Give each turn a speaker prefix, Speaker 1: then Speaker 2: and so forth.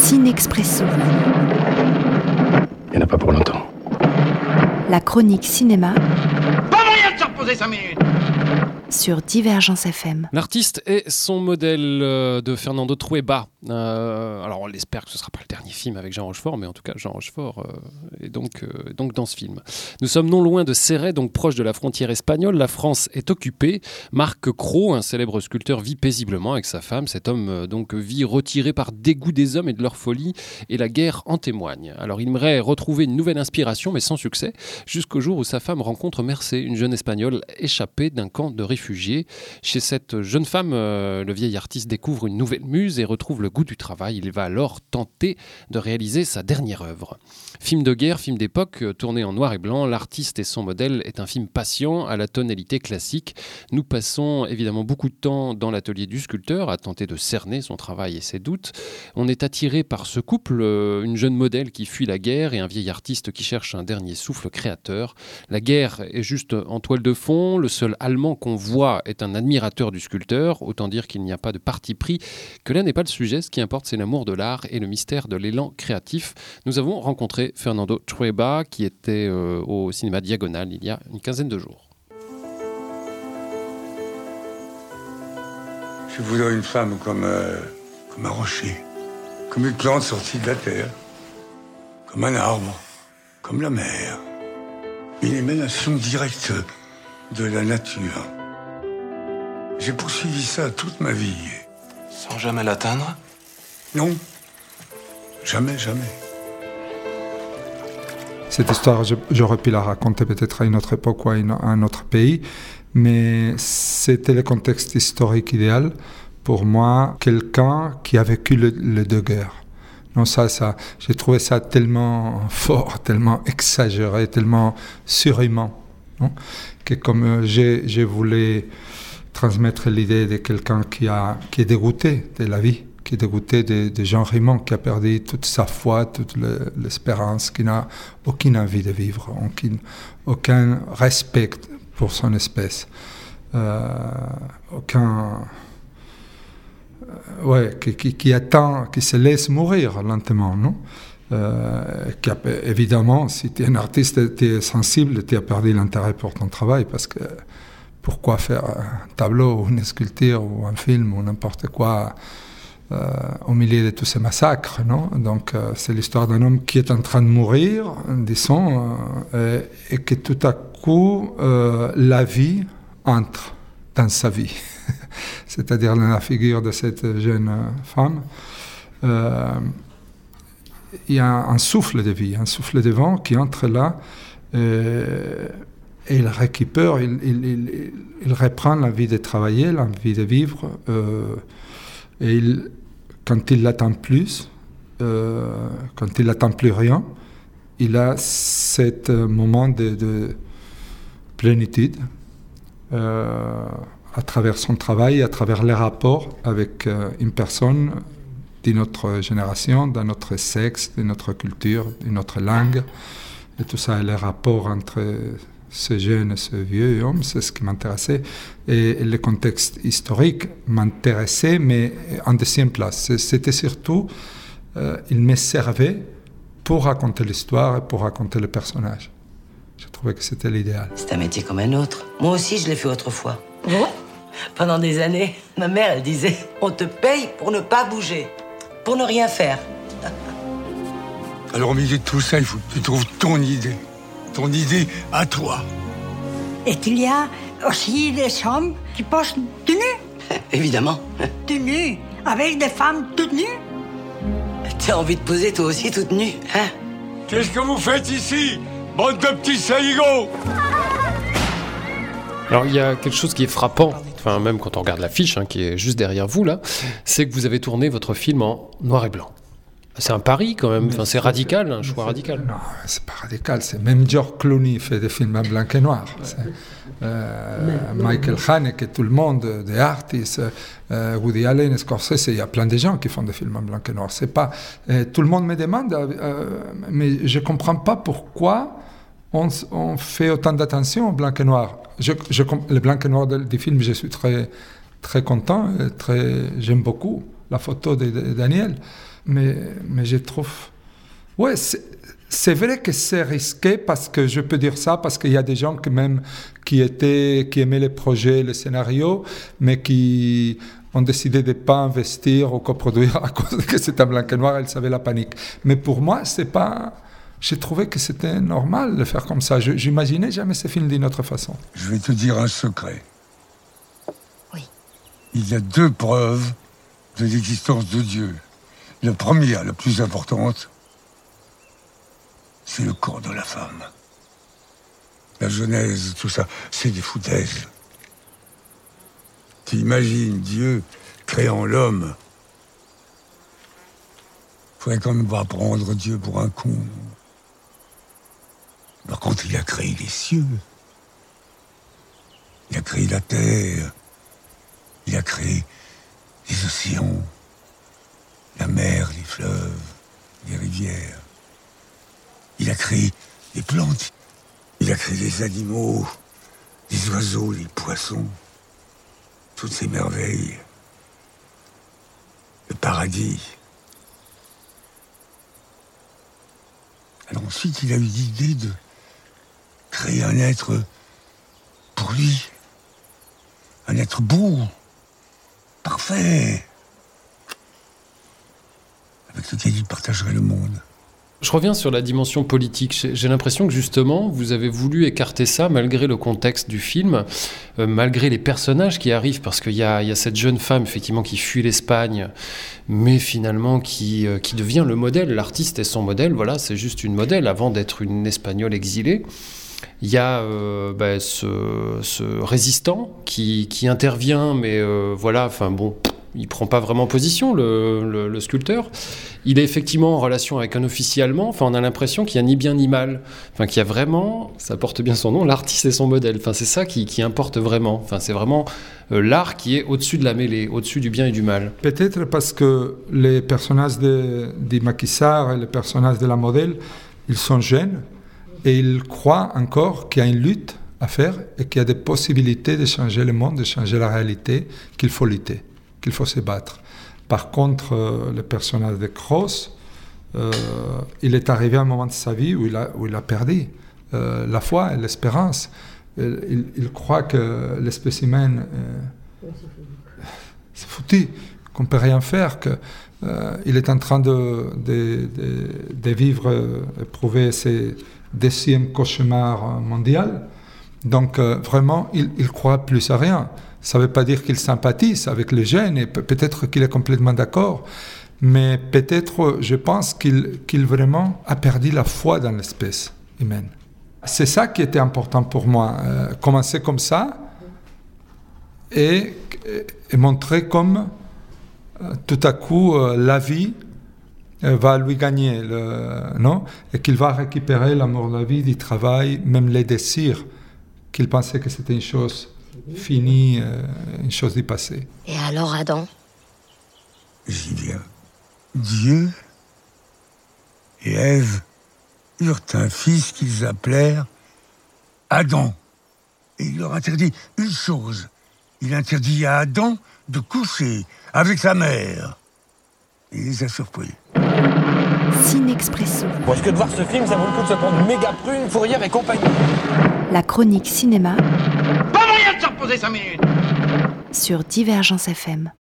Speaker 1: Cinexpresso.
Speaker 2: Il n'y en a pas pour longtemps.
Speaker 1: La chronique cinéma.
Speaker 3: Pas moyen de se reposer 5 minutes.
Speaker 1: Sur Divergence FM.
Speaker 4: L'artiste est son modèle de Fernando Trueba. Alors on l'espère que ce ne sera pas le dernier film avec Jean Rochefort, mais en tout cas Jean Rochefort est donc dans ce film. Nous sommes non loin de Céret, donc proche de la frontière espagnole. La France est occupée. Marc Cros, un célèbre sculpteur, vit paisiblement avec sa femme. Cet homme donc vit retiré par dégoût des hommes et de leur folie, et la guerre en témoigne. Alors il aimerait retrouver une nouvelle inspiration, mais sans succès, jusqu'au jour où sa femme rencontre Mercé, une jeune espagnole échappée d'un camp de réfugiés. Chez cette jeune femme, le vieil artiste découvre une nouvelle muse et retrouve le goût du travail. Il va alors tenter de réaliser sa dernière œuvre. Film de guerre, film d'époque, tourné en noir et blanc, L'artiste et son modèle est un film patient à la tonalité classique. Nous passons évidemment beaucoup de temps dans l'atelier du sculpteur à tenter de cerner son travail et ses doutes. On est attiré par ce couple, une jeune modèle qui fuit la guerre et un vieil artiste qui cherche un dernier souffle créateur. La guerre est juste en toile de fond. Le seul Allemand qu'on voit est un admirateur du sculpteur. Autant dire qu'il n'y a pas de parti pris, que là n'est pas le sujet. Ce qui importe, c'est l'amour de l'art et le mystère de l'élan créatif. Nous avons rencontré Fernando Trueba qui était au cinéma Diagonale il y a une quinzaine de jours.
Speaker 5: Je voudrais une femme comme un rocher, comme une plante sortie de la terre, comme un arbre, comme la mer. Une émanation directe de la nature. J'ai poursuivi ça toute ma vie.
Speaker 6: Sans jamais l'atteindre ?
Speaker 5: Non, jamais.
Speaker 7: Cette histoire, j'aurais pu la raconter peut-être à une autre époque ou à un autre pays, mais c'était le contexte historique idéal pour moi, quelqu'un qui a vécu les deux guerres. Non, ça, j'ai trouvé ça tellement fort, tellement exagéré, tellement surhumain, non, que comme j'ai voulu transmettre l'idée de quelqu'un qui est dégoûté de la vie, qui est dégoûté de Jean Raymond, qui a perdu toute sa foi, toute l'espérance, qui n'a aucune envie de vivre, aucun respect pour son espèce, qui attend, qui se laisse mourir lentement, non? Évidemment, si tu es un artiste, tu es sensible, tu as perdu l'intérêt pour ton travail, parce que pourquoi faire un tableau, ou une sculpture, ou un film, ou n'importe quoi au milieu de tous ces massacres, non? Donc, c'est l'histoire d'un homme qui est en train de mourir, disons, et que tout à coup, la vie entre dans sa vie. C'est-à-dire dans la figure de cette jeune femme. Il y a un souffle de vie, un souffle de vent qui entre là, et il récupère, il reprend l'envie de travailler, l'envie de vivre, et quand il n'attend plus, quand il n'attend plus rien, il a ce moment de plénitude à travers son travail, à travers les rapports avec une personne de notre génération, de notre sexe, de notre culture, de notre langue, et tout ça, et les rapports entre ce jeune et ce vieux homme, c'est ce qui m'intéressait. Et le contexte historique m'intéressait, mais en deuxième place. C'était surtout, il me servait pour raconter l'histoire et pour raconter le personnage. Je trouvais que c'était l'idéal.
Speaker 8: C'est un métier comme un autre. Moi aussi, je l'ai fait autrefois. Oh, pendant des années, ma mère, elle disait « On te paye pour ne pas bouger, pour ne rien faire. »
Speaker 5: Alors au milieu de tout ça, il faut que tu trouves ton idée à toi.
Speaker 9: Et il y a aussi des hommes qui posent tout nus.
Speaker 8: Évidemment.
Speaker 9: Tout nus, avec des femmes toutes nues.
Speaker 8: T'as envie de poser toi aussi toute nue, hein?
Speaker 5: Qu'est-ce que vous faites ici, bande de petits saligots?
Speaker 4: Alors il y a quelque chose qui est frappant, enfin même quand on regarde l'affiche, qui est juste derrière vous là, c'est que vous avez tourné votre film en noir et blanc. C'est un pari quand même, enfin, c'est radical, un choix radical.
Speaker 7: Non, c'est pas radical, même George Clooney fait des films en blanc et noir. Michael Haneke, tout le monde, des artistes, Woody Allen, Scorsese, il y a plein de gens qui font des films en blanc et noir. C'est pas, tout le monde me demande, mais je comprends pas pourquoi on fait autant d'attention au blanc et noir. Le blanc et noir du film, je suis très, très content, j'aime beaucoup la photo de Daniel. Mais je trouve... Ouais, c'est vrai que c'est risqué parce que je peux dire ça, parce qu'il y a des gens qui aimaient les projets, les scénarios, mais qui ont décidé de ne pas investir ou coproduire à cause que c'était en blanc et noir, ils avaient la panique. Mais pour moi, c'est pas... J'ai trouvé que c'était normal de faire comme ça. J'imaginais jamais ces films d'une autre façon.
Speaker 5: Je vais te dire un secret.
Speaker 9: Oui.
Speaker 5: Il y a 2 preuves de l'existence de Dieu. La première, la plus importante, c'est le corps de la femme. La Genèse, tout ça, c'est des foutaises. Tu imagines Dieu créant l'homme. Faudrait quand même pas prendre Dieu pour un con. Par contre, il a créé les cieux. Il a créé la terre. Il a créé les océans, la mer, les fleuves, les rivières. Il a créé les plantes. Il a créé les animaux, les oiseaux, les poissons. Toutes ces merveilles. Le paradis. Alors ensuite, il a eu l'idée de créer un être pour lui. Un être beau, parfait, avec lequel il partagerait le monde.
Speaker 4: Je reviens sur la dimension politique. J'ai l'impression que justement, vous avez voulu écarter ça malgré le contexte du film, malgré les personnages qui arrivent, parce qu'il y a cette jeune femme effectivement qui fuit l'Espagne, mais finalement qui devient le modèle. L'artiste est son modèle, voilà, c'est juste une modèle avant d'être une Espagnole exilée. Il y a ce résistant qui intervient, mais voilà, enfin bon, il prend pas vraiment position, le sculpteur. Il est effectivement en relation avec un officier allemand. Enfin, on a l'impression qu'il n'y a ni bien ni mal. Enfin, qu'il y a vraiment, ça porte bien son nom, l'artiste et son modèle. Enfin, c'est ça qui importe vraiment. Enfin, c'est vraiment l'art qui est au-dessus de la mêlée, au-dessus du bien et du mal.
Speaker 7: Peut-être parce que les personnages de Macky Sall et les personnages de la modèle, ils sont jeunes et ils croient encore qu'il y a une lutte à faire et qu'il y a des possibilités de changer le monde, de changer la réalité, qu'il faut lutter, qu'il faut se battre. Par contre, le personnage de Cross, il est arrivé à un moment de sa vie où il a perdu la foi et l'espérance. Il croit que l'espèce humaine, c'est foutu, qu'on ne peut rien faire, qu'il est en train de vivre, éprouver ses 10e cauchemar mondial. Donc, vraiment, il ne croit plus à rien. Ça ne veut pas dire qu'il sympathise avec les jeunes, et peut-être qu'il est complètement d'accord, mais peut-être, je pense qu'il vraiment a perdu la foi dans l'espèce humaine. C'est ça qui était important pour moi, commencer comme ça et montrer comme tout à coup la vie va lui gagner, non? Et qu'il va récupérer l'amour de la vie, du travail, même les désirs, qu'il pensait que c'était une chose finie, une chose du passé.
Speaker 2: Et alors Adam?
Speaker 5: J'y viens. Dieu et Ève eurent un fils qu'ils appelèrent Adam. Et il leur interdit une chose. Il interdit à Adam de coucher avec sa mère. Il les a surpris.
Speaker 1: Cinexpresso.
Speaker 3: Bon, est-ce que de voir ce film, ça vaut le coup de se prendre méga prune, fourrière et compagnie?
Speaker 1: La chronique cinéma
Speaker 3: Pas moyen de se reposer 5 minutes!
Speaker 1: sur Divergence FM.